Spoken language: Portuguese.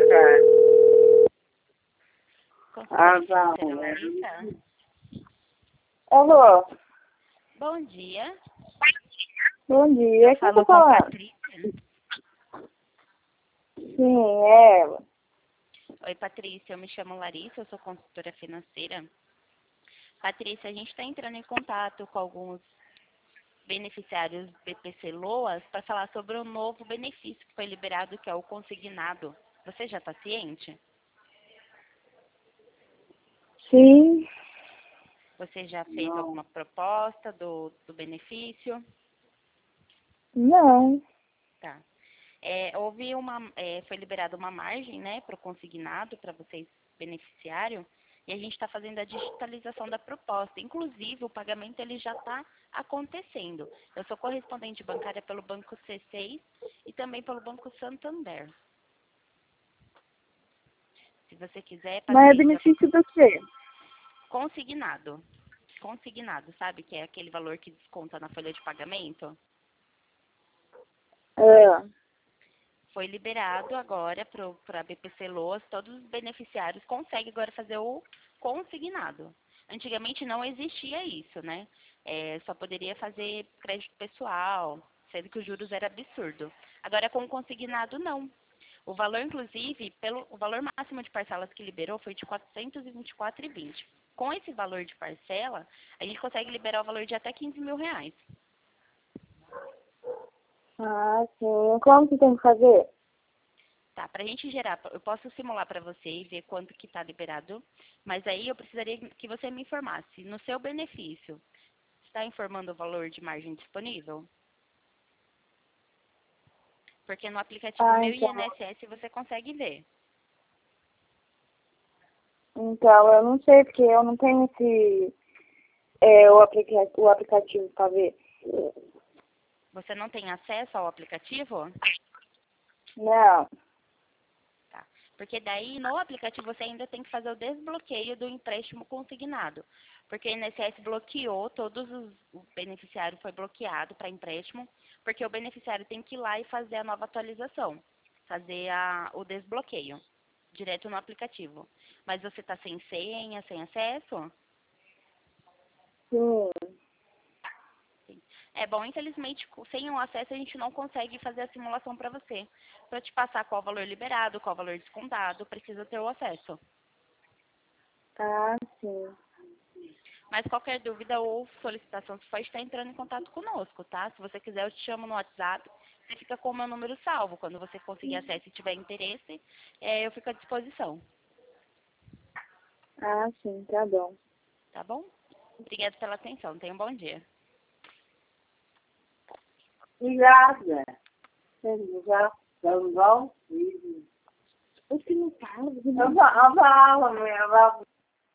cara. Consultora financeira Larissa. Alô? Bom dia. Bom dia. Quem tá Falou com a falando? Patrícia. Sim, é ela. Oi, Patrícia. Eu me chamo Larissa, eu sou consultora financeira. Patrícia, a gente está entrando em contato com alguns beneficiários BPC Loas para falar sobre o novo benefício que foi liberado, que é o consignado. Você já está ciente? Sim. Você já fez alguma proposta do benefício? Não. Tá. Foi liberada uma margem, né, para o consignado, para vocês beneficiários, e a gente está fazendo a digitalização da proposta. Inclusive, o pagamento ele já está acontecendo. Eu sou correspondente bancária pelo Banco C6 e também pelo Banco Santander. Se você quiser, Mas é Patrícia, benefício do quê? consignado. Consignado, sabe? Que é aquele valor que desconta na folha de pagamento. É. Foi liberado agora para a BPC Loas, todos os beneficiários conseguem agora fazer o consignado. Antigamente não existia isso, né? Só poderia fazer crédito pessoal, sendo que os juros era absurdo. Agora com o consignado não. O valor, inclusive, o valor máximo de parcelas que liberou foi de R$ 424,20. Com esse valor de parcela, a gente consegue liberar o valor de até R$ 15.000. Ah, sim. Como que tem que fazer? Tá, pra gente gerar, eu posso simular para você e ver quanto que tá liberado, mas aí eu precisaria que você me informasse, no seu benefício, está informando o valor de margem disponível? Porque no aplicativo Ah, Meu então. INSS você consegue ver. Então, eu não sei, porque eu não tenho o aplicativo para ver. Você não tem acesso ao aplicativo? Não. Tá. Porque daí no aplicativo você ainda tem que fazer o desbloqueio do empréstimo consignado. Porque o INSS bloqueou, o beneficiário foi bloqueado para empréstimo, porque o beneficiário tem que ir lá e fazer a nova atualização, fazer o desbloqueio, direto no aplicativo. Mas você está sem senha, sem acesso? Sim. Sim. É bom, infelizmente, sem o acesso a gente não consegue fazer a simulação para você. Para te passar qual valor liberado, qual valor descontado, precisa ter o acesso. Ah, sim. Mas qualquer dúvida ou solicitação, você pode estar entrando em contato conosco, tá? Se você quiser, eu te chamo no WhatsApp. Você fica com o meu número salvo. Quando você conseguir acesso e tiver interesse, eu fico à disposição, Ah, sim, tá bom. tá bom? Obrigada pela atenção. Tenha um bom dia. Obrigada. Já, vamos. O que não fala? Eu falo, minha